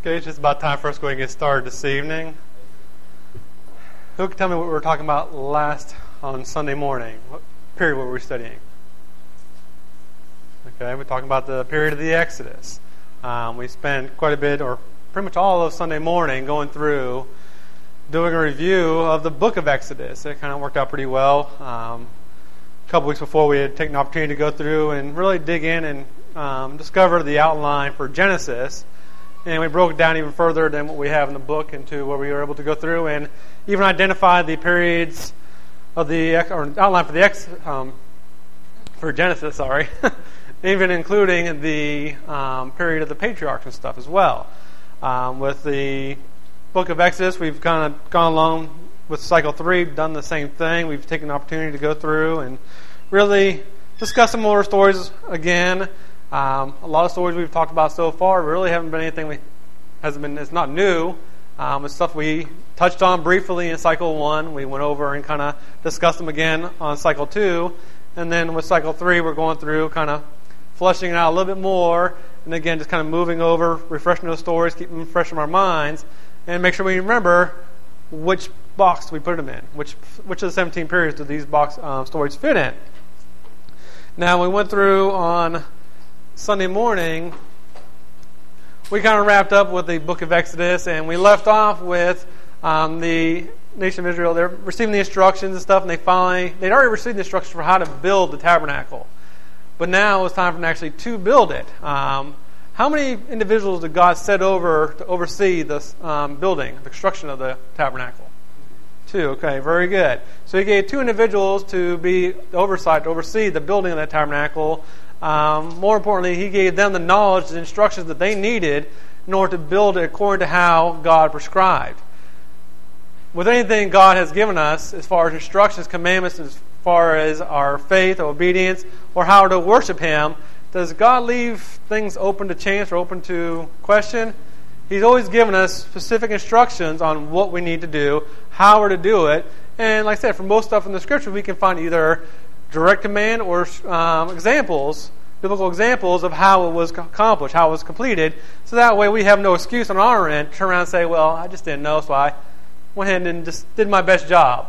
Okay, it's just about time for us to go and get started this evening. Who can tell me what we were talking about last on Sunday morning? What period were we studying? Okay, we're talking about the period of the Exodus. We spent quite a bit, or pretty much all of Sunday morning, going through, doing a review of the book of Exodus. It kind of worked out pretty well. A couple weeks before, we had taken the opportunity to go through and really dig in and discover the outline for Genesis. And we broke it down even further than what we have in the book into where we were able to go through and even identify the periods of the outline for for Genesis. Even including the period of the patriarchs and stuff as well. With the book of Exodus, we've kind of gone along with cycle 3, done the same thing. We've taken the opportunity to go through and really discuss some more stories again. A lot of stories we've talked about so far really haven't been anything it's not new. It's stuff we touched on briefly in cycle 1. We went over and kind of discussed them again on cycle 2. And then with cycle 3, we're going through kind of fleshing it out a little bit more. And again, just kind of moving over, refreshing those stories, keeping them fresh in our minds, and make sure we remember which box we put them in. Which of the 17 periods do these box stories fit in? Now, we went through on Sunday morning, we kind of wrapped up with the book of Exodus, and we left off with the nation of Israel. They're receiving the instructions and stuff, and they'd already received the instructions for how to build the tabernacle. But now it was time for them actually to build it. How many individuals did God set over to oversee this building, the construction of the tabernacle? 2. Okay, very good. So He gave 2 individuals to be the oversight, to oversee the building of that tabernacle. More importantly, He gave them the knowledge and instructions that they needed in order to build it according to how God prescribed. With anything God has given us, as far as instructions, commandments, as far as our faith, obedience, or how to worship Him, does God leave things open to chance or open to question? He's always given us specific instructions on what we need to do, how we're to do it. And like I said, for most stuff in the Scripture, we can find either direct command or examples, biblical examples of how it was accomplished, how it was completed. So that way we have no excuse on our end to turn around and say, well, I just didn't know, so I went ahead and just did my best job.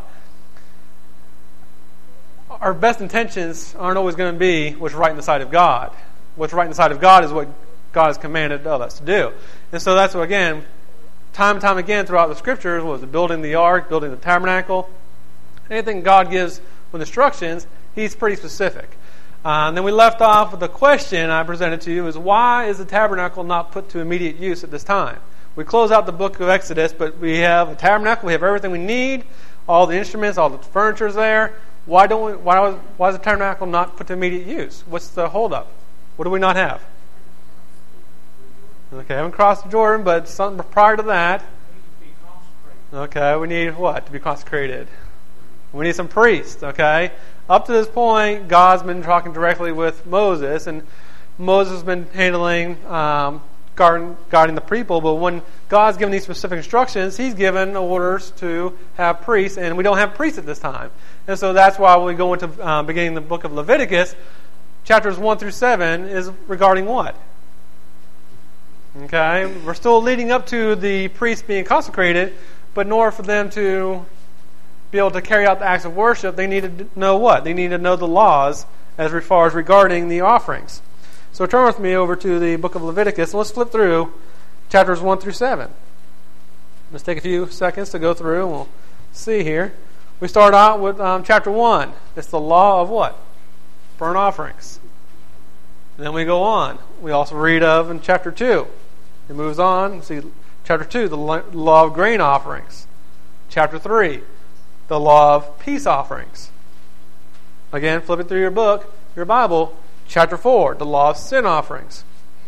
Our best intentions aren't always going to be what's right in the sight of God. What's right in the sight of God is what God has commanded of us to do. And so that's what, again, time and time again throughout the Scriptures, was building the ark, building the tabernacle. Anything God gives with instructions, He's pretty specific. And then we left off with the question I presented to you is, why is the tabernacle not put to immediate use at this time? We close out the book of Exodus, but we have a tabernacle, we have everything we need, all the instruments, all the furniture is there. Why is the tabernacle not put to immediate use? What's the holdup? What do we not have? Okay, I haven't crossed the Jordan, but something prior to that. Okay, we need what to be consecrated? We need some priests, okay? Up to this point, God's been talking directly with Moses, and Moses has been handling guarding the people, but when God's given these specific instructions, He's given orders to have priests, and we don't have priests at this time. And so that's why when we go into beginning the book of Leviticus, chapters 1 through 7 is regarding what? Okay, we're still leading up to the priests being consecrated, but in order for them to be able to carry out the acts of worship, they need to know what? They need to know the laws as far as regarding the offerings. So turn with me over to the book of Leviticus, and let's flip through chapters 1 through 7. Let's take a few seconds to go through, and we'll see here. We start out with chapter 1. It's the law of what? Burnt offerings. And then we go on. We also read of in chapter 2. It moves on. See, chapter 2, the law of grain offerings. Chapter 3, the law of peace offerings. Again, flip it through your book, your Bible. Chapter 4, the law of sin offerings.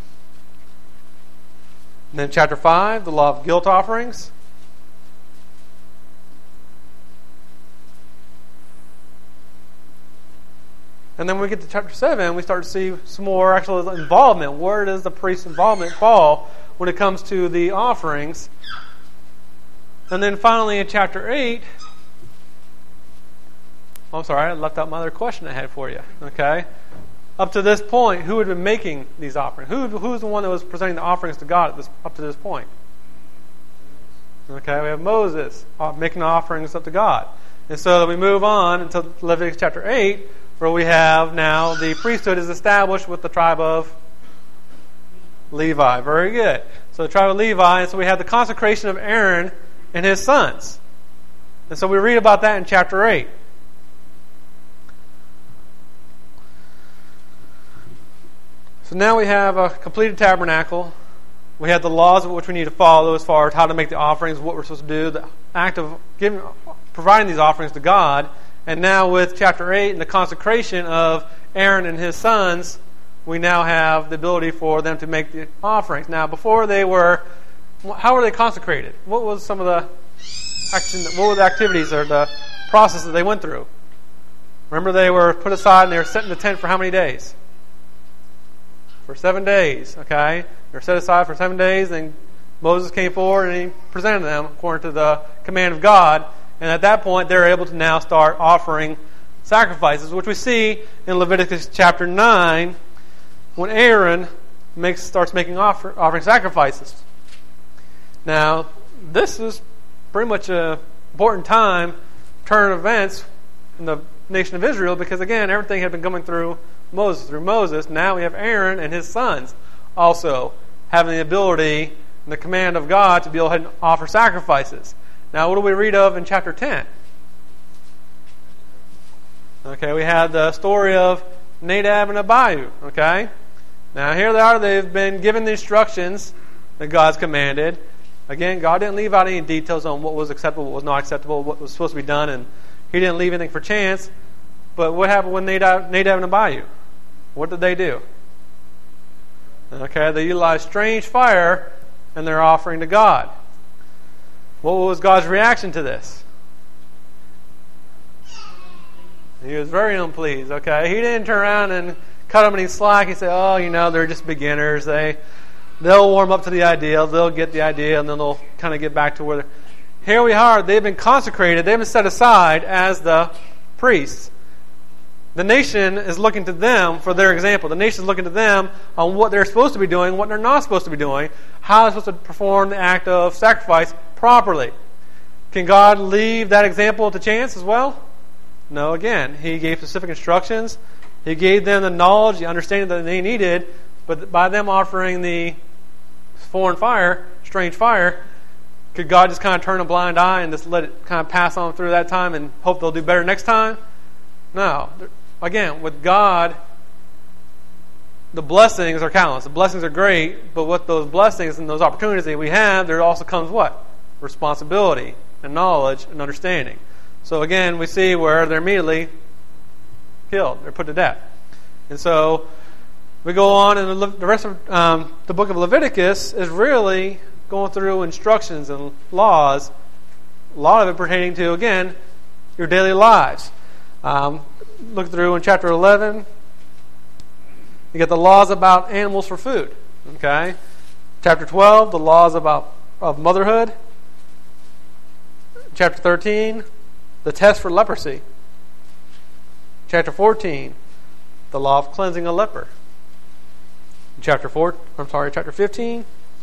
And then chapter 5, the law of guilt offerings. And then when we get to chapter 7, we start to see some more actual involvement. Where does the priest's involvement fall when it comes to the offerings? And then finally in chapter 8, I'm sorry, I left out my other question I had for you. Okay. up to this point, who had been making these offerings? Who's the one that was presenting the offerings to God up to this point? Okay, we have Moses making the offerings up to God. And so we move on until Leviticus chapter 8, where we have now the priesthood is established with the tribe of Levi. Very good. So the tribe of Levi, and so we have the consecration of Aaron and his sons. And so we read about that in chapter 8. So now we have a completed tabernacle. We have the laws of which we need to follow as far as how to make the offerings, what we're supposed to do, the act of providing these offerings to God. And now with chapter 8 and the consecration of Aaron and his sons, we now have the ability for them to make the offerings. Now, before they were, how were they consecrated? What was some of the action? What were the activities or the processes they went through? Remember, they were put aside and they were set in the tent for how many days? For 7 days, okay? They were set aside for 7 days, and Moses came forward and he presented them according to the command of God. And at that point, they're able to now start offering sacrifices, which we see in Leviticus chapter 9 when Aaron starts making offering sacrifices. Now, this is pretty much an important turn of events in the nation of Israel, because again, everything had been coming through Moses. Now we have Aaron and his sons also having the ability and the command of God to be able to offer sacrifices. Now, what do we read of in chapter 10? Okay, we have the story of Nadab and Abihu. Okay, now here they are. They've been given the instructions that God's commanded. Again, God didn't leave out any details on what was acceptable, what was not acceptable, what was supposed to be done, and He didn't leave anything for chance. But what happened with Nadab and Abihu? What did they do? Okay, they utilized strange fire in their offering to God. What was God's reaction to this? He was very unpleased. Okay, He didn't turn around and cut them any slack. He said, "Oh, they're just beginners. They'll warm up to the idea. They'll get the idea, and then they'll kind of get back to where they're." Here we are. They've been consecrated. They've been set aside as the priests. The nation is looking to them for their example. The nation is looking to them on what they're supposed to be doing, what they're not supposed to be doing, how they're supposed to perform the act of sacrifice properly. Can God leave that example to chance as well? No, again, He gave specific instructions. He gave them the knowledge, the understanding that they needed, but by them offering the foreign fire, strange fire, could God just kind of turn a blind eye and just let it kind of pass on through that time and hope they'll do better next time? No. Again, with God, the blessings are countless. The blessings are great, but with those blessings and those opportunities that we have, there also comes what? Responsibility and knowledge and understanding. So again, we see where they're immediately killed. They're put to death. And so we go on, and the rest of the book of Leviticus is really going through instructions and laws, a lot of it pertaining to, again, your daily lives. Look through in chapter 11, you get the laws about animals for food. Okay, chapter 12, the laws of motherhood. Chapter 13, the test for leprosy. Chapter 14, the law of cleansing a leper. Chapter 15,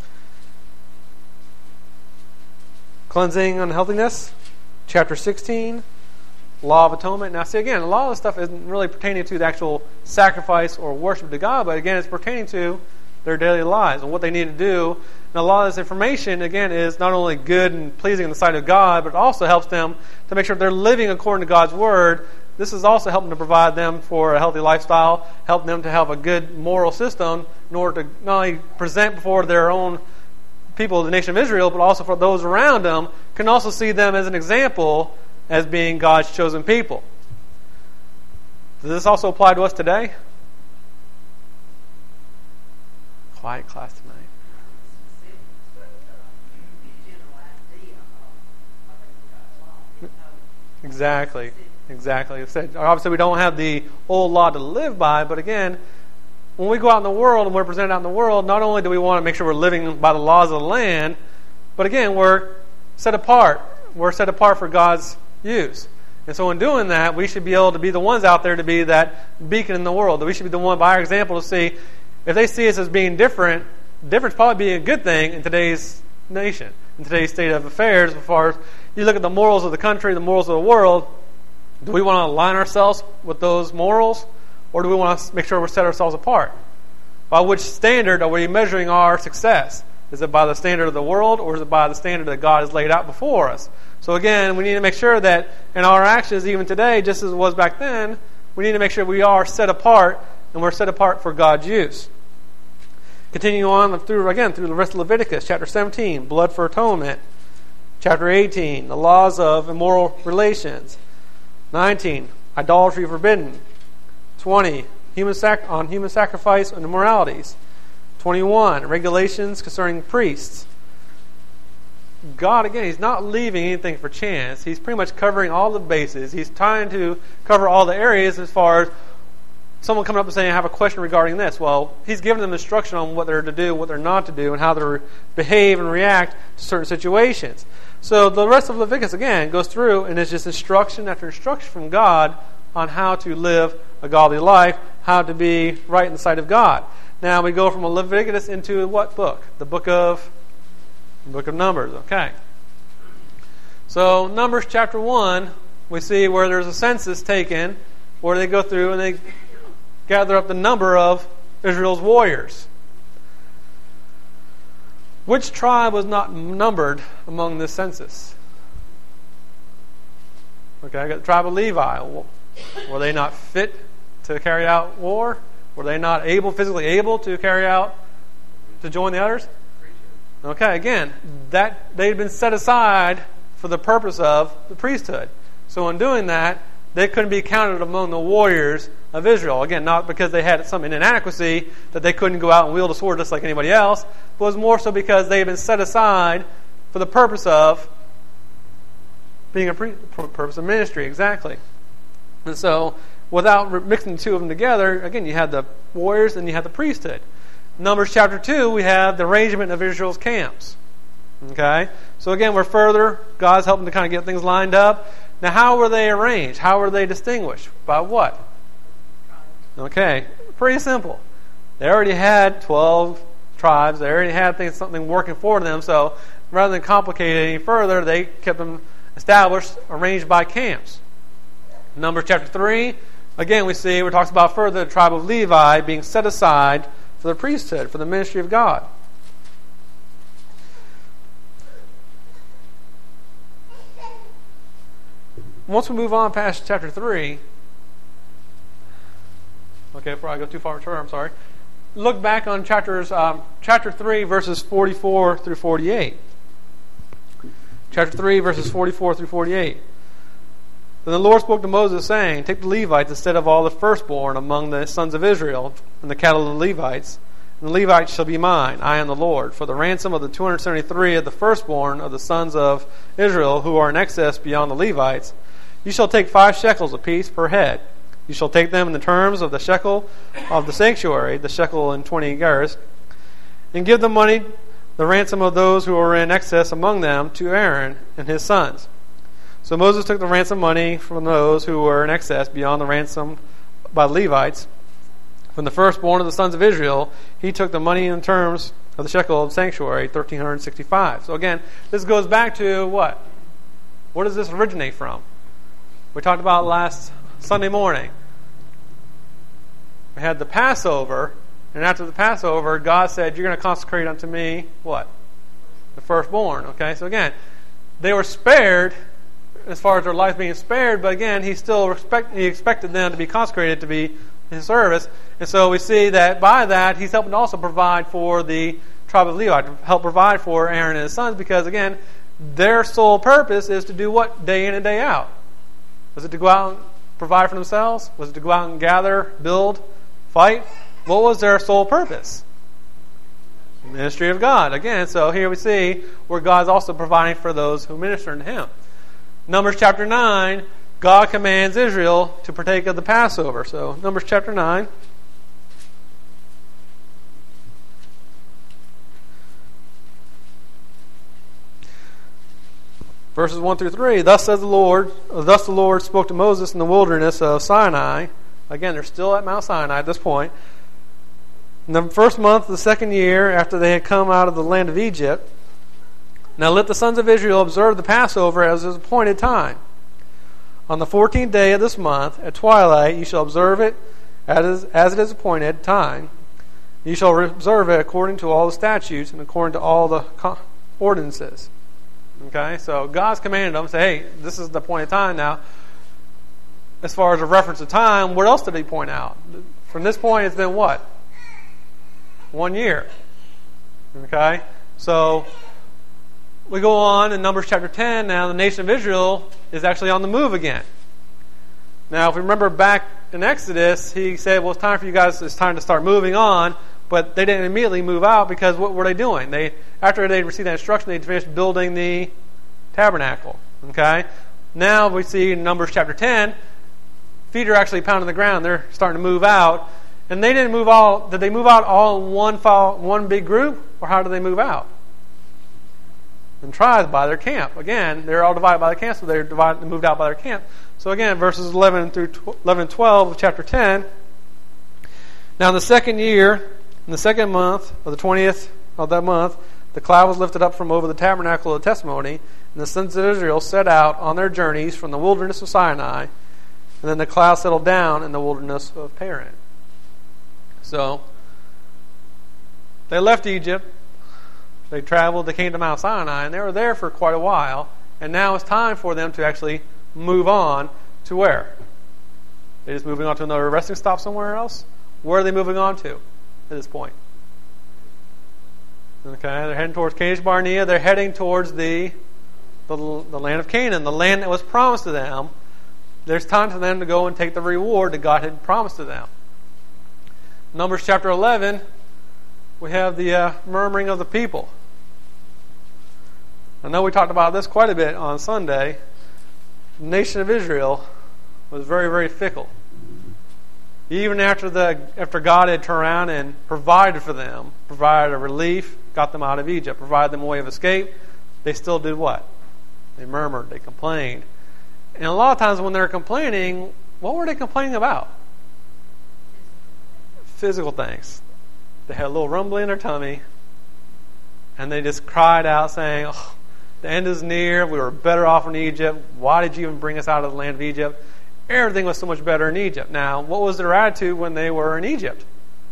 cleansing unhealthiness. Chapter 16, law of atonement. Now, see, again, a lot of this stuff isn't really pertaining to the actual sacrifice or worship to God, but again, it's pertaining to their daily lives and what they need to do. And a lot of this information, again, is not only good and pleasing in the sight of God, but it also helps them to make sure they're living according to God's Word. This is also helping to provide them for a healthy lifestyle, helping them to have a good moral system in order to not only present before their own people of the nation of Israel, but also for those around them, can also see them as an example as being God's chosen people. Does this also apply to us today? Quiet class tonight. Exactly. Obviously, we don't have the old law to live by, but again, when we go out in the world and we're presented out in the world, not only do we want to make sure we're living by the laws of the land, but again, we're set apart. We're set apart for God's use. And so in doing that, we should be able to be the ones out there to be that beacon in the world. That we should be the one, by our example, to see if they see us as being different, difference probably being a good thing in today's nation, in today's state of affairs. As far as you look at the morals of the country, the morals of the world, do we want to align ourselves with those morals, or do we want to make sure we set ourselves apart? By which standard are we measuring our success? Is it by the standard of the world, or is it by the standard that God has laid out before us? So again, we need to make sure that in our actions, even today, just as it was back then, we need to make sure we are set apart, and we're set apart for God's use. Continuing on through the rest of Leviticus, chapter 17, blood for atonement. Chapter 18, the laws of immoral relations. 19, idolatry forbidden. 20, human sacrifice and immoralities. 21, regulations concerning priests. God, again, He's not leaving anything for chance. He's pretty much covering all the bases. He's trying to cover all the areas as far as someone coming up and saying, I have a question regarding this. Well, He's giving them instruction on what they're to do, what they're not to do, and how to behave and react to certain situations. So the rest of Leviticus, again, goes through and is just instruction after instruction from God on how to live a godly life, how to be right in the sight of God. Now we go from Leviticus into what book? The book of Numbers. Okay. So Numbers chapter 1, we see where there's a census taken, where they go through and they gather up the number of Israel's warriors. Which tribe was not numbered among this census? Okay, I got the tribe of Levi. Were they not fit to carry out war? Were they not physically able to join the others? Okay, again, that they'd been set aside for the purpose of the priesthood. So in doing that, they couldn't be counted among the warriors of Israel. Again, not because they had some inadequacy that they couldn't go out and wield a sword just like anybody else, but it was more so because they had been set aside for the purpose of being purpose of ministry. Exactly. And so, without mixing the two of them together, again, you had the warriors and you had the priesthood. Numbers chapter 2, we have the arrangement of Israel's camps. Okay? So again, we're further. God's helping to kind of get things lined up. Now, how were they arranged? How were they distinguished? By what? Okay, pretty simple. They already had 12 tribes. They already had something working for them. So rather than complicate it any further, they kept them established, arranged by camps. Numbers chapter 3, again, we see, it talks about further the tribe of Levi being set aside for the priesthood, for the ministry of God. Once we move on past chapter 3, okay, before I go too far, I'm sorry. Look back on chapter 3, verses 44 through 48. Chapter 3, verses 44 through 48. Then the Lord spoke to Moses, saying, Take the Levites instead of all the firstborn among the sons of Israel, and the cattle of the Levites, and the Levites shall be mine. I am the Lord. For the ransom of the 273 of the firstborn of the sons of Israel, who are in excess beyond the Levites, you shall take 5 shekels apiece per head. You shall take them in the terms of the shekel of the sanctuary, the shekel and 20 gerahs, and give the money, the ransom of those who are in excess among them, to Aaron and his sons. So Moses took the ransom money from those who were in excess beyond the ransom by the Levites. From the firstborn of the sons of Israel, he took the money in terms of the shekel of the sanctuary, 1,365. So again, this goes back to what? Where does this originate from? We talked about last Sunday morning. We had the Passover, and after the Passover, God said, You're going to consecrate unto me what? The firstborn. Okay, so again, they were spared as far as their life being spared, but again, he expected them to be consecrated to be his service. And so we see that by that, he's helping to also provide for the tribe of Levi, to help provide for Aaron and his sons, because again, their sole purpose is to do what day in and day out? Was it to go out and provide for themselves? Was it to go out and gather, build, fight? What was their sole purpose? The ministry of God. Again, so here we see where God's also providing for those who minister to Him. Numbers chapter 9, God commands Israel to partake of the Passover. So, Numbers chapter 9. Verses 1 through 3, thus the Lord spoke to Moses in the wilderness of Sinai. Again, they're still at Mount Sinai at this point. In the first month of the second year after they had come out of the land of Egypt. Now let the sons of Israel observe the Passover as is appointed time. On the 14th day of this month, at twilight, you shall observe it as it is appointed time. You shall observe it according to all the statutes and according to all the ordinances. Okay, so God's commanded them, say, hey, this is the appointed time now. As far as a reference to time, what else did he point out? From this point, it's been what? 1 year. Okay, so we go on in Numbers chapter 10. Now the nation of Israel is actually on the move again. Now, if we remember back in Exodus, he said, well, it's time for you guys, it's time to start moving on. But they didn't immediately move out because what were they doing? After they received that instruction, they finished building the tabernacle. Okay? Now we see in Numbers chapter 10, feet are actually pounding the ground. They're starting to move out. And they didn't move all, did they move out all in one big group? Or how did they move out? In tribes by their camp. Again, they're all divided by the camp, so they're moved out by their camp. So again, verses 11 through 11 12 of chapter 10. Now in the second year, in the second month, of the 20th of that month, the cloud was lifted up from over the tabernacle of the testimony, and the sons of Israel set out on their journeys from the wilderness of Sinai, and then the cloud settled down in the wilderness of Paran. So, they left Egypt, they traveled, they came to Mount Sinai, and they were there for quite a while, and now it's time for them to actually move on to where? They're just moving on to another resting stop somewhere else? Where are they moving on to at this point? Okay, they're heading towards Kadesh Barnea. They're heading towards the land of Canaan, the land that was promised to them. There's time for them to go and take the reward that God had promised to them. Numbers chapter 11, we have the murmuring of the people. I know we talked about this quite a bit on Sunday. The nation of Israel was very, very fickle. Even after God had turned around and provided for them, provided a relief, got them out of Egypt, provided them a way of escape, they still did what? They murmured, they complained. And a lot of times when they're complaining, what were they complaining about? Physical things. They had a little rumbling in their tummy, and they just cried out saying, oh, the end is near, we were better off in Egypt, why did you even bring us out of the land of Egypt? Everything was so much better in Egypt. Now, what was their attitude when they were in Egypt?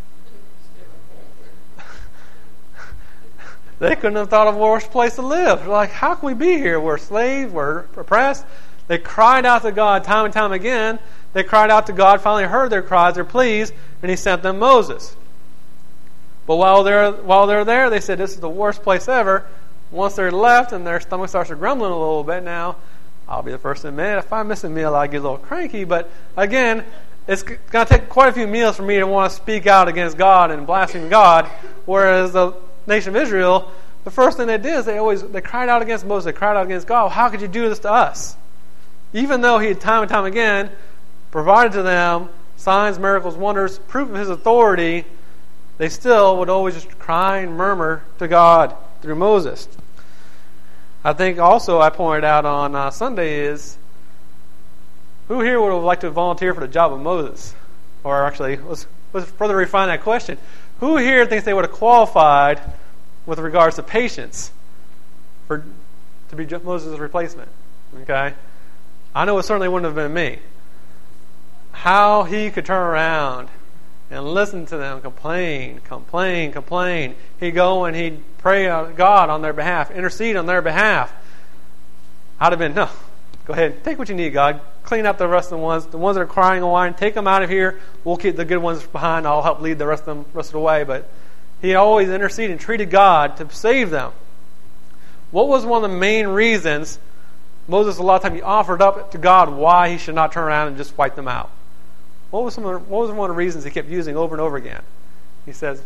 They couldn't have thought of a worse place to live. They're like, how can we be here? We're slaves, we're oppressed. They cried out to God time and time again. They cried out to God, finally heard their cries, their pleas, and He sent them Moses. But while they're there, they said, this is the worst place ever. Once they're left and their stomach starts to grumbling a little bit now, I'll be the first to admit, if I miss a meal, I get a little cranky. But again, it's going to take quite a few meals for me to want to speak out against God and blaspheme God. Whereas the nation of Israel, the first thing they did is they cried out against Moses. They cried out against God. Well, how could you do this to us? Even though He had time and time again provided to them signs, miracles, wonders, proof of His authority, they still would always just cry and murmur to God through Moses. I think also I pointed out on Sunday is, who here would have liked to volunteer for the job of Moses? Or actually, let's further refine that question. Who here thinks they would have qualified with regards to patience to be Moses' replacement? Okay? I know it certainly wouldn't have been me. How he could turn around and listen to them complain. He'd go and he'd pray to God on their behalf, intercede on their behalf. I'd have been, no, go ahead, take what you need, God. Clean up the rest of the ones that are crying and whining. Take them out of here. We'll keep the good ones behind. I'll help lead the rest of the way. But he always interceded and treated God to save them. What was one of the main reasons Moses, a lot of times, he offered up to God why he should not turn around and just wipe them out? What was one of the reasons he kept using over and over again? He says,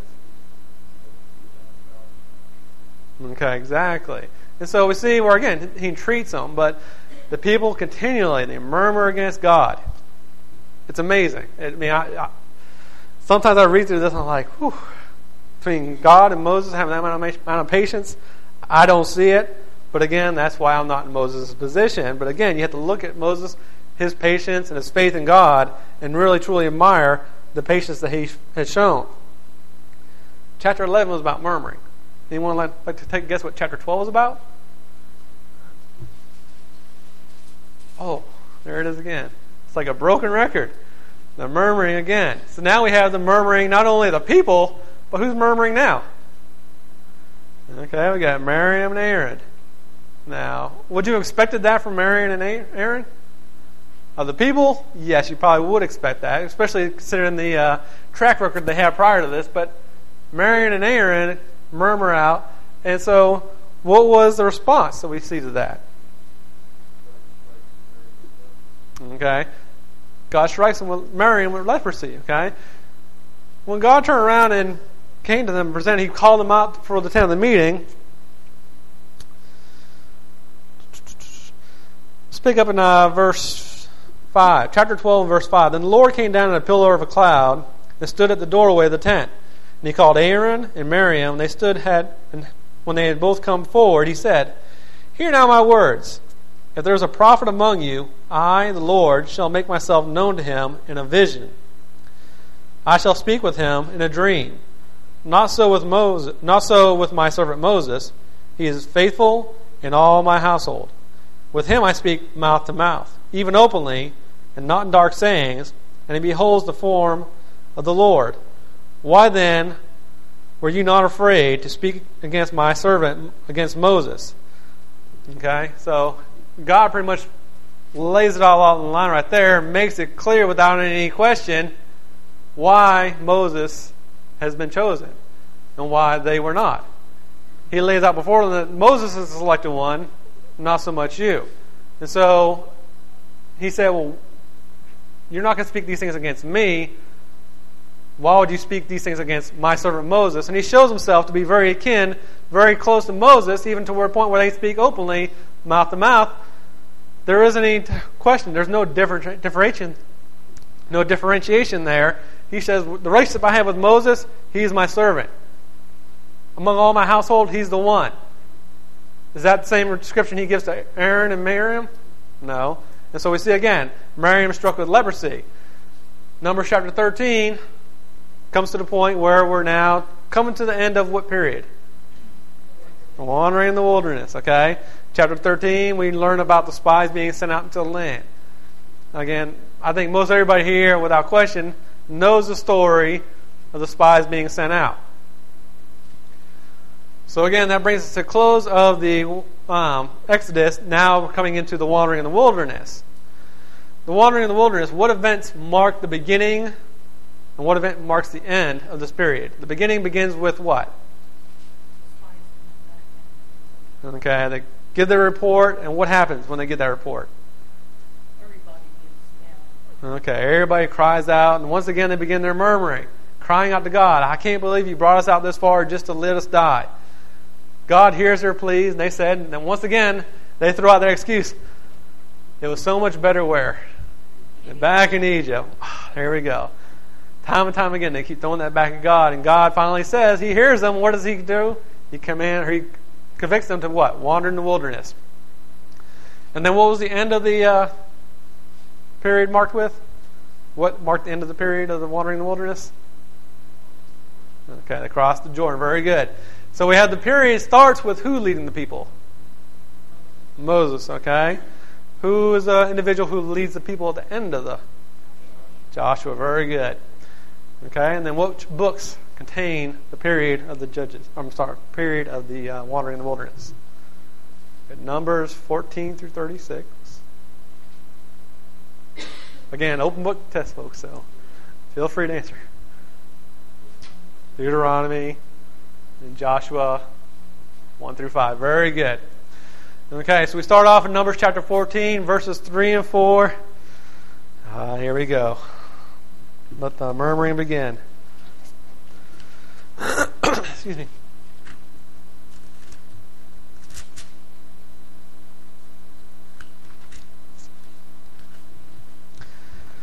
okay, exactly. And so we see where, again, he treats them, but the people continually, they murmur against God. It's amazing. Sometimes I read through this and I'm like, whew. Between God and Moses having that amount of patience, I don't see it. But again, that's why I'm not in Moses' position. But again, you have to look at Moses, his patience and his faith in God, and really truly admire the patience that he has shown. Chapter 11 was about murmuring. Anyone like to take a guess what chapter 12 was about? Oh, there it is again. It's like a broken record. The murmuring again. So now we have the murmuring, not only the people, but who's murmuring now? Okay, we got Miriam and Aaron. Now, would you have expected that from Miriam and Aaron? Of the people? Yes, you probably would expect that, especially considering the track record they had prior to this. But Miriam and Aaron murmur out. And so, what was the response that we see to that? Okay. God strikes them with Miriam with leprosy. Okay. When God turned around and came to them and presented, He called them out for the tent of the meeting. Let's pick up in verse 5. Chapter 12, verse 5. Then the Lord came down in a pillar of a cloud and stood at the doorway of the tent. And He called Aaron and Miriam. And they stood, and when they had both come forward, He said, "Hear now my words. If there is a prophet among you, I, the Lord, shall make myself known to him in a vision. I shall speak with him in a dream. Not so with Moses, not so with my servant Moses. He is faithful in all my household. With him I speak mouth to mouth, even openly, and not in dark sayings, and he beholds the form of the Lord. Why then were you not afraid to speak against my servant, against Moses?" Okay, so God pretty much lays it all out in the line right there, makes it clear without any question why Moses has been chosen and why they were not. He lays out before them that Moses is the selected one, not so much you. And so he said, well, you're not going to speak these things against me. Why would you speak these things against my servant Moses? And he shows himself to be very akin, very close to Moses, even to a point where they speak openly, mouth to mouth. There isn't any question. There's no differentiation there. He says, the relationship I have with Moses, he's my servant. Among all my household, he's the one. Is that the same description he gives to Aaron and Miriam? No. And so we see again, Miriam struck with leprosy. Numbers chapter 13 comes to the point where we're now coming to the end of what period? Wandering in the wilderness, okay? Chapter 13, we learn about the spies being sent out into the land. Again, I think most everybody here, without question, knows the story of the spies being sent out. So again, that brings us to the close of the Exodus. Now we're coming into the wandering in the wilderness. The wandering in the wilderness, what events mark the beginning and what event marks the end of this period? The beginning begins with what? Okay, they give their report, and what happens when they get that report? Everybody gets down. Okay, everybody cries out, and once again they begin their murmuring, crying out to God, "I can't believe you brought us out this far just to let us die." God hears their pleas, and they said, and then once again they throw out their excuse. It was so much better where? Back in Egypt. Here we go. Time and time again they keep throwing that back at God, and God finally says, He hears them. What does He do? He convicts them to what? Wander in the wilderness. And then what was the end of the period marked with? What marked the end of the period of the wandering in the wilderness? Okay, they crossed the Jordan. Very good. So we have the period starts with who leading the people? Moses, okay? Who is the individual who leads the people at the end of the? Joshua, very good. Okay, and then what books contain the period of the judges? Period of the wandering in the wilderness. Numbers 14 through 36. Again, open book test, folks, so feel free to answer. Deuteronomy and Joshua 1 through 5. Very good. Okay, so we start off in Numbers chapter 14, verses 3 and 4. Here we go. Let the murmuring begin. Excuse me.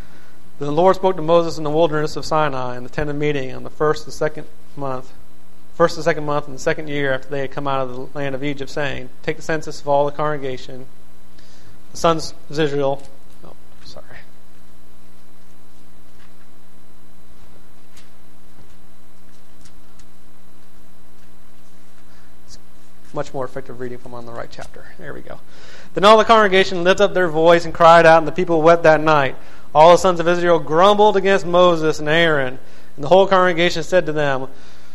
The Lord spoke to Moses in the wilderness of Sinai in the tent of meeting on the first and second month first and second month in the second year after they had come out of the land of Egypt, saying, take the census of all the congregation, the sons of Israel. Oh, sorry. It's much more effective reading if I'm on the right chapter. There we go. Then all the congregation lifted up their voice and cried out, and the people wept that night. All the sons of Israel grumbled against Moses and Aaron, and the whole congregation said to them,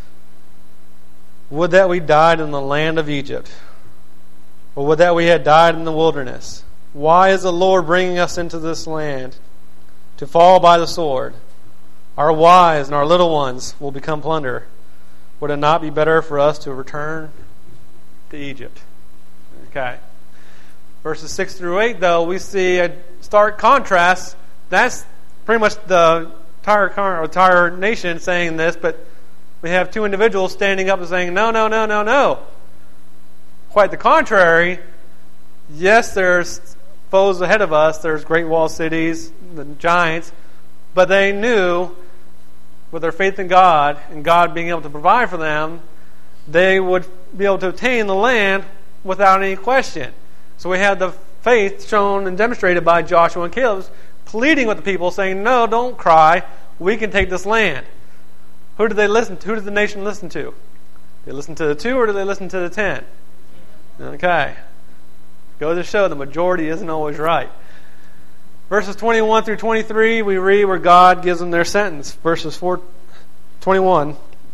would that we died in the land of Egypt, or would that we had died in the wilderness. Why is the Lord bringing us into this land to fall by the sword? Our wives and our little ones will become plunder. Would it not be better for us to return to Egypt? Okay. Verses 6 through 8, though, we see a stark contrast. That's pretty much the entire nation saying this, but we have two individuals standing up and saying, no, no, no, no, no. Quite the contrary. Yes, there's foes ahead of us. There's great walled cities, the giants. But they knew, with their faith in God and God being able to provide for them, they would be able to obtain the land without any question. So we had the faith shown and demonstrated by Joshua and Caleb, pleading with the people, saying, no, don't cry. We can take this land. Who did they listen to? Who did the nation listen to? Did they listen to the 2 or did they listen to the 10? Okay. Goes to show the majority isn't always right. Verses 21 through 23, we read where God gives them their sentence. Verses 21.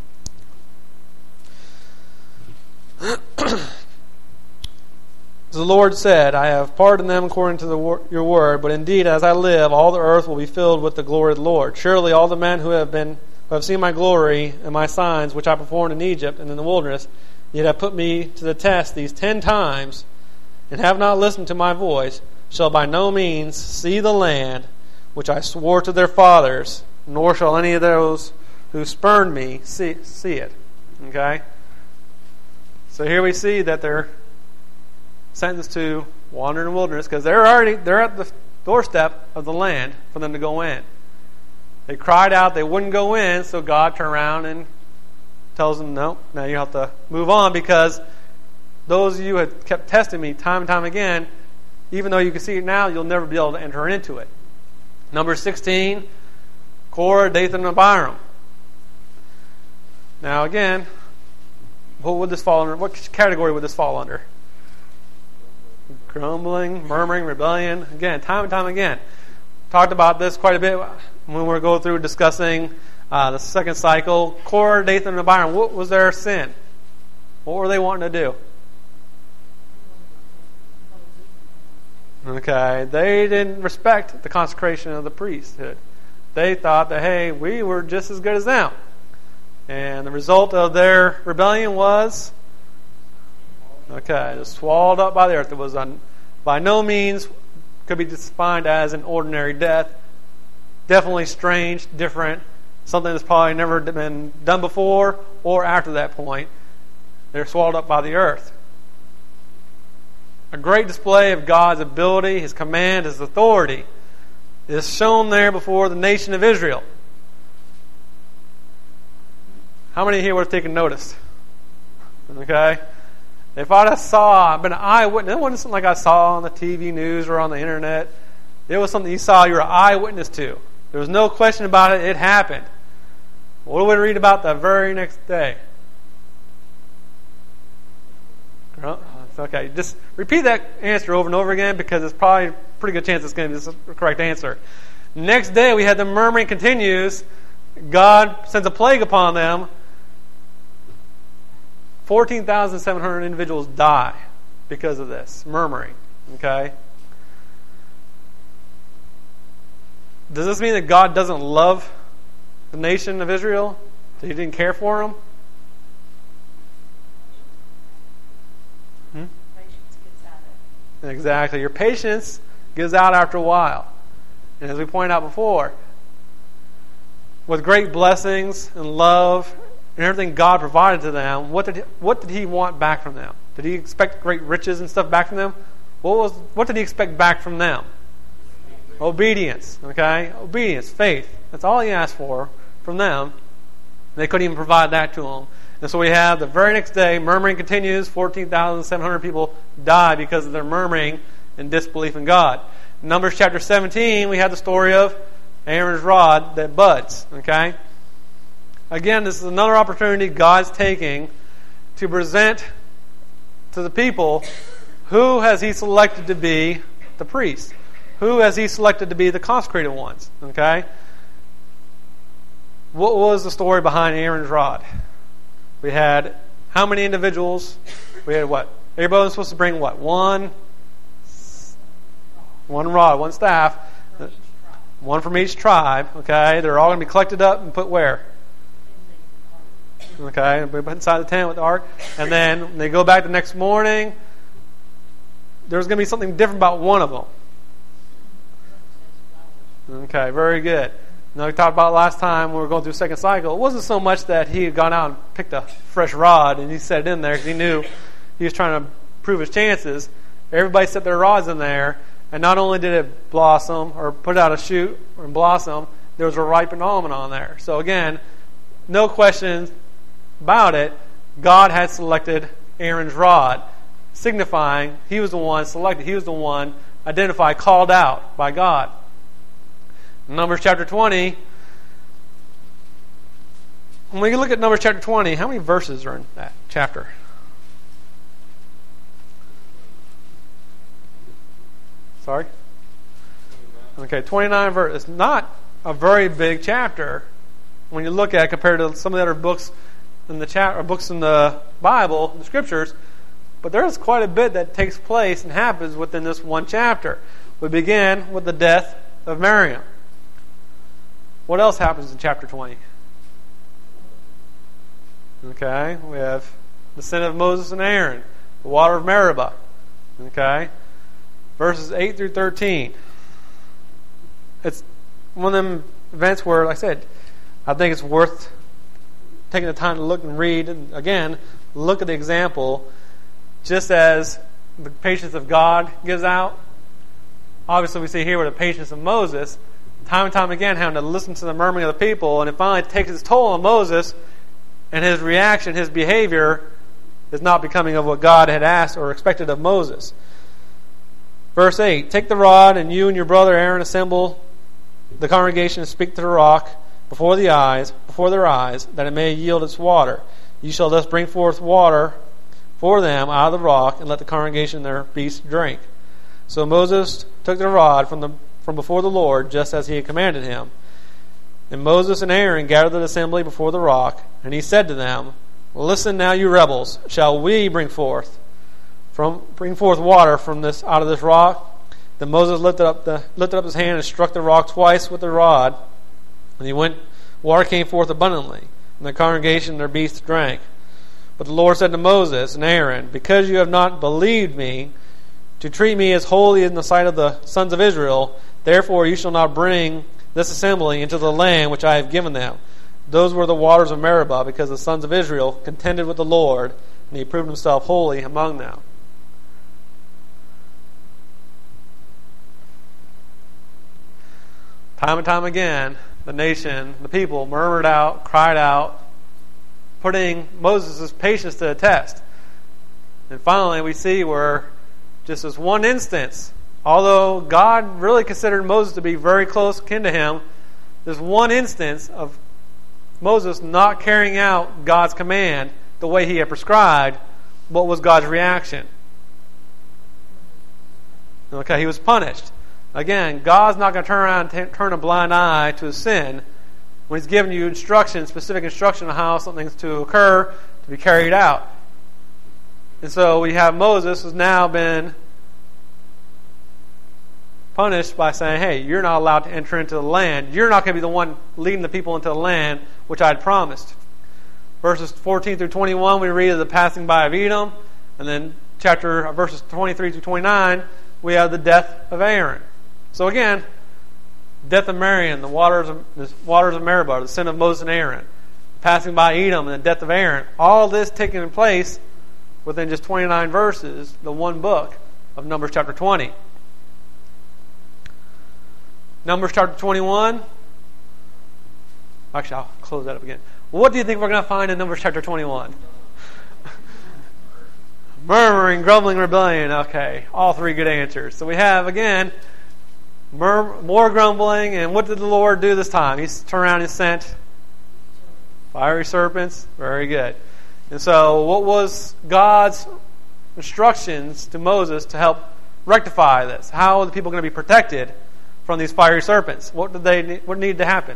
The Lord said, I have pardoned them according to your word, but indeed, as I live, all the earth will be filled with the glory of the Lord. Surely all the men who have seen my glory and my signs, which I performed in Egypt and in the wilderness, yet have put me to the test these 10 times, and have not listened to my voice, shall by no means see the land which I swore to their fathers, nor shall any of those who spurned me see it. Okay? So here we see that they're sentenced to wander in the wilderness because they're at the doorstep of the land for them to go in. They cried out, they wouldn't go in, so God turned around and tells them, no, now you have to move on because those of you who had kept testing me time and time again, even though you can see it now, you'll never be able to enter into it. Number 16, Korah, Dathan, and Abiram. Now again, what would this fall under? What category would this fall under? Grumbling, murmuring, rebellion. Again, time and time again. Talked about this quite a bit when we were going through discussing the second cycle. Korah, Dathan, and Abiram, what was their sin? What were they wanting to do? Okay, they didn't respect the consecration of the priesthood. They thought that, hey, we were just as good as them. And the result of their rebellion was, okay, it was swallowed up by the earth. It was by no means could be defined as an ordinary death. Definitely strange, different, something that's probably never been done before or after that point. They're swallowed up by the earth. A great display of God's ability, His command, His authority is shown there before the nation of Israel. How many here would have taken notice? Okay? If I'd have been an eyewitness, it wasn't something like I saw on the TV news or on the internet. It was something you saw, you were an eyewitness to. There was no question about it, it happened. What do we read about the very next day? Okay, just repeat that answer over and over again because it's probably a pretty good chance it's going to be the correct answer. Next day we had the murmuring continues. God sends a plague upon them. 14,700 individuals die because of this murmuring. Okay? Does this mean that God doesn't love the nation of Israel? That He didn't care for them? Patience gets out of it. Exactly. Your patience gives out after a while. And as we pointed out before, with great blessings and love and everything God provided to them, what did He want back from them? Did He expect great riches and stuff back from them? What did He expect back from them? Obedience. Okay? Obedience, faith. That's all He asked for from them. They couldn't even provide that to Him. And so we have the very next day, murmuring continues. 14,700 people die because of their murmuring and disbelief in God. Numbers chapter 17, we have the story of Aaron's rod that buds. Okay? Again, this is another opportunity God's taking to present to the people who has He selected to be the priests. Who has He selected to be the consecrated ones. Okay? What was the story behind Aaron's rod? We had how many individuals? We had what? Everybody was supposed to bring what? One rod, one staff. One from each tribe. Okay? They're all going to be collected up and put where? Okay? Put inside the tent with the ark. And then when they go back the next morning, there's going to be something different about one of them. Okay, very good. Now, we talked about last time when we were going through the second cycle, it wasn't so much that he had gone out and picked a fresh rod and he set it in there because he knew he was trying to prove his chances. Everybody set their rods in there, and not only did it blossom or put out a shoot or blossom, there was a ripened almond on there. So again, no questions about it. God had selected Aaron's rod, signifying He was the one selected. He was the one identified, called out by God. Numbers chapter 20. When we look at Numbers chapter 20, how many verses are in that chapter? Sorry? Okay, 29 verses. It's not a very big chapter when you look at it compared to some of the other books in the books in the Bible, the Scriptures. But there is quite a bit that takes place and happens within this one chapter. We begin with the death of Miriam. What else happens in chapter 20? Okay, we have the sin of Moses and Aaron, the water of Meribah. Okay, verses 8 through 13. It's one of them events where, like I said, I think it's worth taking the time to look and read, and again, look at the example. Just as the patience of God gives out, obviously we see here with the patience of Moses, time and time again having to listen to the murmuring of the people, and it finally takes its toll on Moses, and his reaction, his behavior is not becoming of what God had asked or expected of Moses. Verse 8, take the rod, and you and your brother Aaron assemble the congregation and speak to the rock before their eyes, that it may yield its water. You shall thus bring forth water for them out of the rock, and let the congregation and their beasts drink. So Moses took the rod from before the Lord, just as he had commanded him. And Moses and Aaron gathered the assembly before the rock, and he said to them, listen now, you rebels, shall we bring forth water from this out of this rock? Then Moses lifted up his hand and struck the rock twice with the rod, and water came forth abundantly, and the congregation and their beasts drank. But the Lord said to Moses and Aaron, because you have not believed me to treat me as holy in the sight of the sons of Israel, therefore you shall not bring this assembly into the land which I have given them. Those were the waters of Meribah, because the sons of Israel contended with the Lord, and He proved Himself holy among them. Time and time again, the nation, the people murmured out, cried out, putting Moses' patience to the test. And finally we see where just this one instance, although God really considered Moses to be very close kin to him, there's one instance of Moses not carrying out God's command the way he had prescribed. What was God's reaction? Okay, he was punished. Again, God's not going to turn around and turn a blind eye to his sin when He's giving you specific instruction on how something's to occur, to be carried out. And so we have Moses who's now been punished by saying, hey, you're not allowed to enter into the land. You're not going to be the one leading the people into the land which I had promised. Verses 14 through 21, we read of the passing by of Edom. And then verses 23 through 29, we have the death of Aaron. So again, death of Miriam, the waters of Meribah, the sin of Moses and Aaron, passing by Edom, and the death of Aaron. All this taking place within just 29 verses, the one book of Numbers chapter 20. Numbers chapter 21. Actually, I'll close that up again. What do you think we're going to find in Numbers chapter 21? Murmuring, grumbling, rebellion. Okay, all three good answers. So we have, again, more grumbling. And what did the Lord do this time? He turned around and sent fiery serpents. Very good. And so what was God's instructions to Moses to help rectify this? How are the people going to be protected from these fiery serpents? What needed to happen?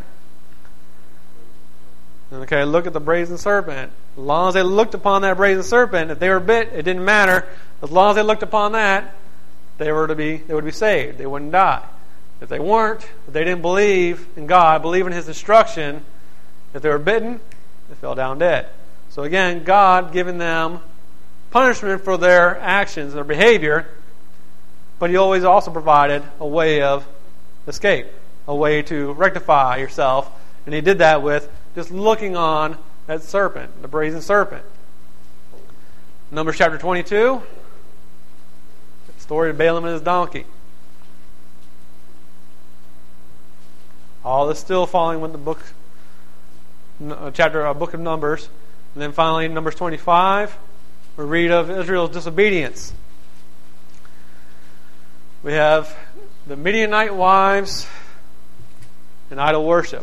Okay, look at the brazen serpent. As long as they looked upon that brazen serpent, if they were bit, it didn't matter. As long as they looked upon that, they would be saved. They wouldn't die. If they weren't, if they didn't believe in God, believe in His instruction, if they were bitten, they fell down dead. So again, God giving them punishment for their actions, their behavior, but He always also provided a way of escape, a way to rectify yourself, and He did that with just looking on that serpent, the brazen serpent. Numbers chapter 22, the story of Balaam and his donkey. All this still following with the book of Numbers. And then finally, in Numbers 25, we read of Israel's disobedience. We have the Midianite wives and idol worship.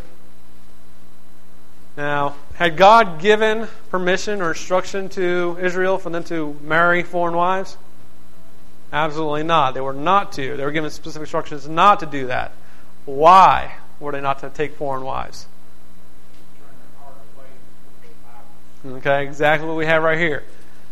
Now, had God given permission or instruction to Israel for them to marry foreign wives? Absolutely not. They were not to. They were given specific instructions not to do that. Why were they not to take foreign wives? Okay, exactly what we have right here.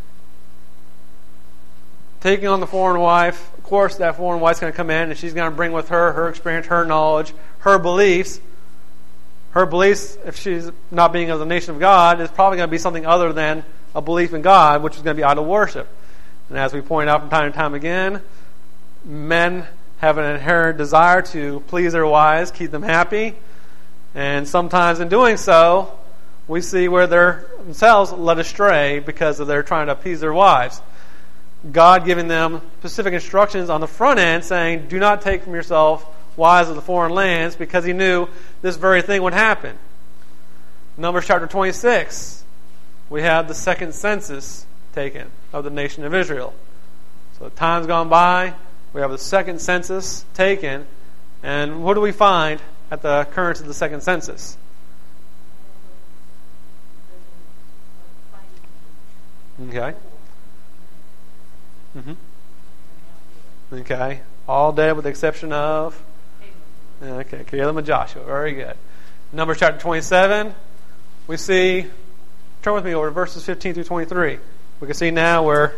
Taking on the foreign wife, of course that foreign wife's going to come in and she's going to bring with her her experience, her knowledge, her beliefs. Her beliefs, if she's not being of the nation of God, is probably going to be something other than a belief in God, which is going to be idol worship. And as we point out from time to time again, men have an inherent desire to please their wives, keep them happy. And sometimes in doing so, we see where they're themselves led astray because of their trying to appease their wives. God giving them specific instructions on the front end saying, do not take from yourself wives of the foreign lands, because He knew this very thing would happen. Numbers chapter 26, we have the second census taken of the nation of Israel. So time's gone by, we have the second census taken, and what do we find at the occurrence of the second census? Okay. Okay. All dead with the exception of? Okay, Caleb and Joshua. Very good. Numbers chapter 27, we see, turn with me over to verses 15 through 23. We can see now where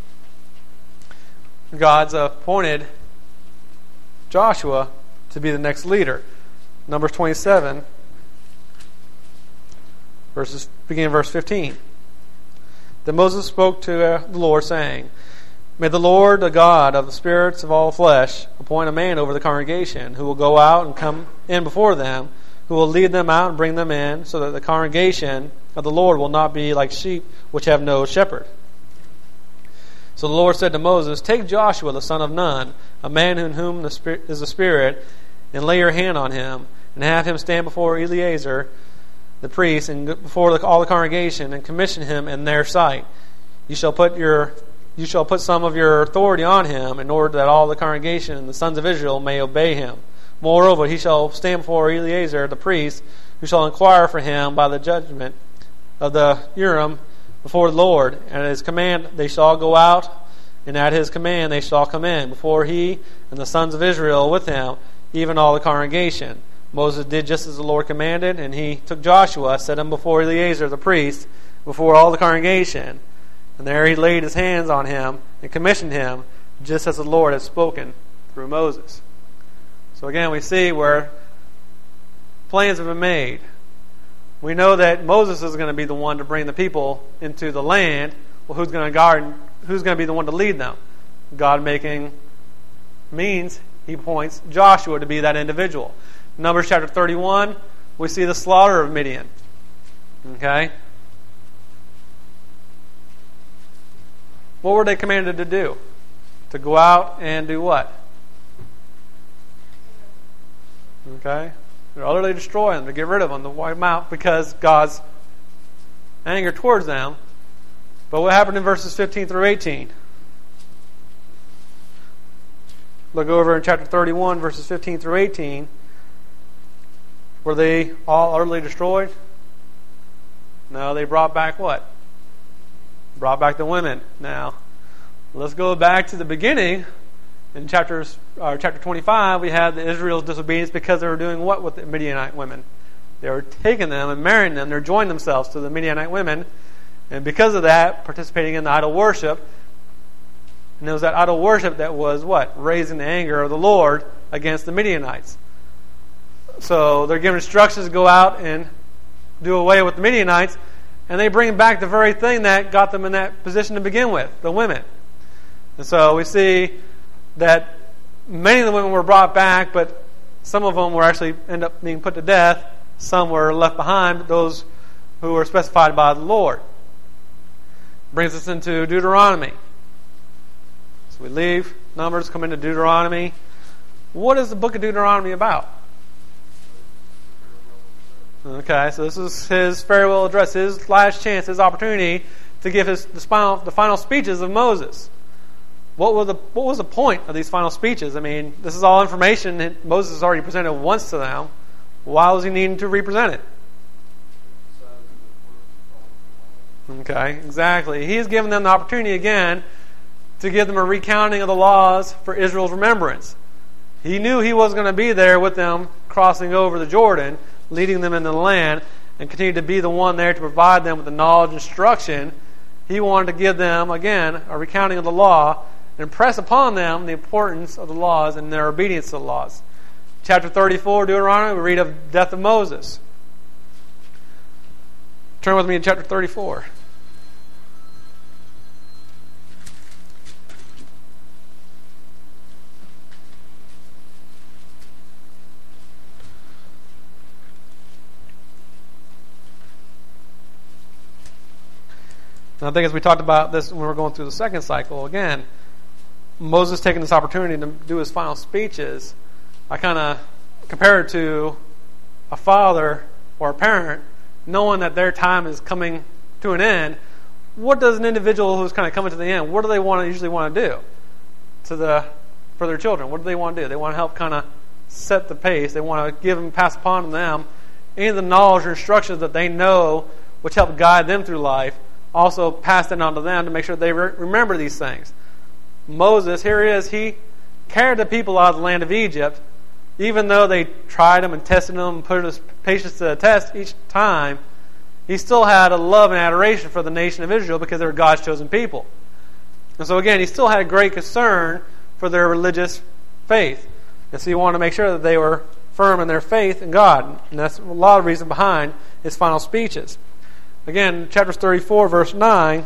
God's appointed Joshua to be the next leader. Numbers 27, beginning verse 15. Then Moses spoke to the Lord, saying, May the Lord, the God of the spirits of all flesh, appoint a man over the congregation, who will go out and come in before them, who will lead them out and bring them in, so that the congregation of the Lord will not be like sheep which have no shepherd. So the Lord said to Moses, Take Joshua the son of Nun, a man in whom is the Spirit, and lay your hand on him, and have him stand before Eleazar the priest, and before all the congregation, and commission him in their sight. You shall put some of your authority on him, in order that all the congregation and the sons of Israel may obey him. Moreover, he shall stand before Eleazar the priest, who shall inquire for him by the judgment of the Urim before the Lord. And at his command they shall go out, and at his command they shall come in, before he and the sons of Israel with him, even all the congregation. Moses did just as the Lord commanded, and he took Joshua, set him before Eleazar the priest, before all the congregation. And there he laid his hands on him and commissioned him, just as the Lord had spoken through Moses. So again, we see where plans have been made. We know that Moses is going to be the one to bring the people into the land. Well, who's going to guard? Who's going to be the one to lead them? God making means He appoints Joshua to be that individual. Numbers chapter 31, we see the slaughter of Midian. Okay. What were they commanded to do? To go out and do what? Okay? To utterly destroy them, to get rid of them, to wipe them out, because God's anger towards them. But what happened in verses 15 through 18? Look over in chapter 31, verses 15 through 18. Were they all utterly destroyed? No, they brought back what? Brought back the women. Now, let's go back to the beginning. In chapter 25, we had Israel's disobedience because they were doing what with the Midianite women? They were taking them and marrying them. They're joining themselves to the Midianite women. And because of that, participating in the idol worship. And it was that idol worship that was what? Raising the anger of the Lord against the Midianites. So they're given instructions to go out and do away with the Midianites. And they bring back the very thing that got them in that position to begin with, the women. And so we see that many of the women were brought back, but some of them were actually end up being put to death. Some were left behind, but those who were specified by the Lord. Brings us into Deuteronomy. So we leave Numbers, come into Deuteronomy. What is the book of Deuteronomy about? Okay, so this is his farewell address, his last chance, his opportunity to give the final speeches of Moses. What was the point of these final speeches? I mean, this is all information that Moses has already presented once to them. Why was he needing to represent it? Okay, exactly. He's given them the opportunity again to give them a recounting of the laws for Israel's remembrance. He knew he was going to be there with them crossing over the Jordan, leading them into the land, and continue to be the one there to provide them with the knowledge and instruction. He wanted to give them, again, a recounting of the law and impress upon them the importance of the laws and their obedience to the laws. Chapter 34, Deuteronomy, we read of the death of Moses. Turn with me to chapter 34. And I think as we talked about this when we were going through the second cycle, again, Moses taking this opportunity to do his final speeches, I kind of compare it to a father or a parent knowing that their time is coming to an end. What does an individual who's kind of coming to the end, what do they usually want to do for their children? What do they want to do? They want to help kind of set the pace. They want to pass upon them any of the knowledge or instructions that they know which help guide them through life. Also pass it on to them to make sure they remember these things. Moses, here he is, he carried the people out of the land of Egypt, even though they tried him and tested him and put his patience to the test each time. He still had a love and adoration for the nation of Israel because they were God's chosen people. And so again, he still had a great concern for their religious faith. And so he wanted to make sure that they were firm in their faith in God. And that's a lot of reason behind his final speeches. Again, chapter 34, verse 9.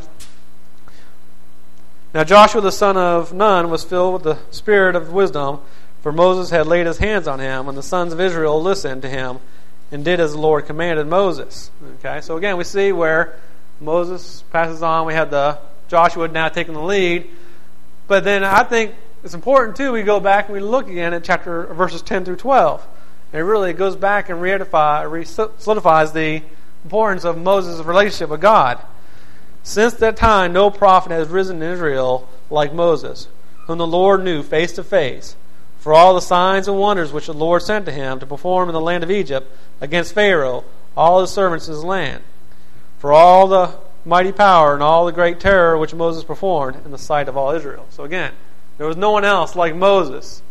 Now Joshua the son of Nun was filled with the spirit of wisdom, for Moses had laid his hands on him, and the sons of Israel listened to him and did as the Lord commanded Moses. Okay, so again, we see where Moses passes on. We had Joshua now taking the lead. But then I think it's important too, we go back and we look again at verses 10 through 12. And it goes back and solidifies the importance of Moses' relationship with God. Since that time, no prophet has risen in Israel like Moses, whom the Lord knew face to face, for all the signs and wonders which the Lord sent to him to perform in the land of Egypt against Pharaoh, all his servants in his land, for all the mighty power and all the great terror which Moses performed in the sight of all Israel. So again, there was no one else like Moses.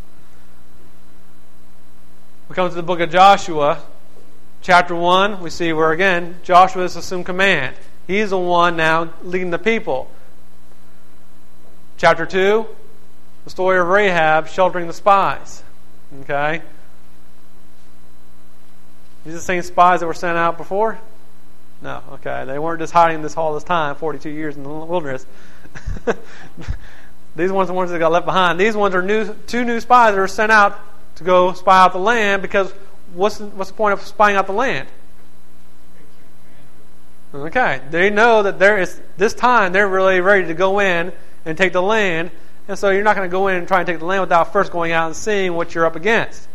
We come to the book of Joshua, chapter 1, we see where again, Joshua has assumed command. He's the one now leading the people. Chapter 2, the story of Rahab sheltering the spies. Okay? These are the same spies that were sent out before? No, okay. They weren't just hiding all this time, 42 years in the wilderness. These ones are the ones that got left behind. These ones are two new spies that are sent out to go spy out the land, because what's the point of spying out the land? Okay, they know that this time they're really ready to go in and take the land, and so you're not going to go in and try and take the land without first going out and seeing what you're up against.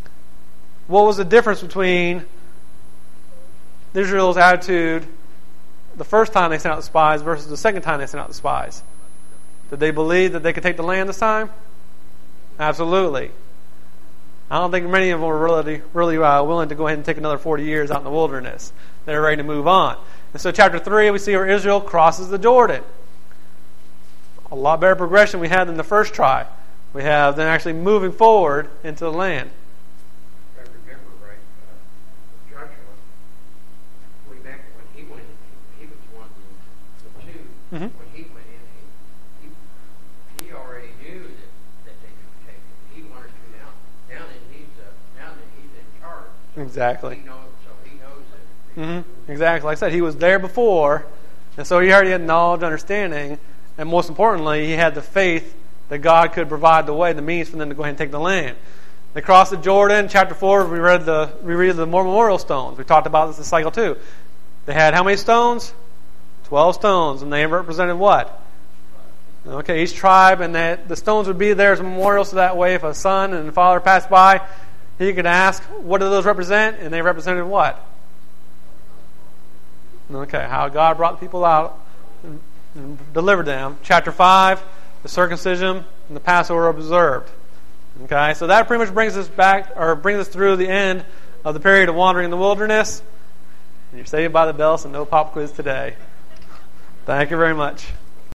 What was the difference between Israel's attitude the first time they sent out the spies versus the second time they sent out the spies? Did they believe that they could take the land this time? Absolutely. I don't think many of them were really willing to go ahead and take another 40 years out in the wilderness. They were ready to move on. And so chapter 3, we see where Israel crosses the Jordan. A lot better progression we had than the first try. We have them actually moving forward into the land. If I remember right, Joshua, way back when he went in, he was one of the two. Mm-hmm. When he went in, he already knew that they could take it. He wanted to now that he's in charge. Exactly. He knows it. Mm-hmm. Exactly. Like I said, he was there before, and so he already had knowledge, understanding, and most importantly, he had the faith that God could provide the way, the means for them to go ahead and take the land. They crossed the Jordan. Chapter 4, we read the memorial stones. We talked about this in cycle 2. They had how many stones? 12 stones, and they represented what? Okay, each tribe, and the stones would be there as a memorial, so that way if a son and a father passed by, he could ask, what do those represent? And they represented what? Okay, how God brought the people out and delivered them. Chapter 5, the circumcision and the Passover observed. Okay, so that pretty much brings us through the end of the period of wandering in the wilderness. And you're saved by the bell, so no pop quiz today. Thank you very much.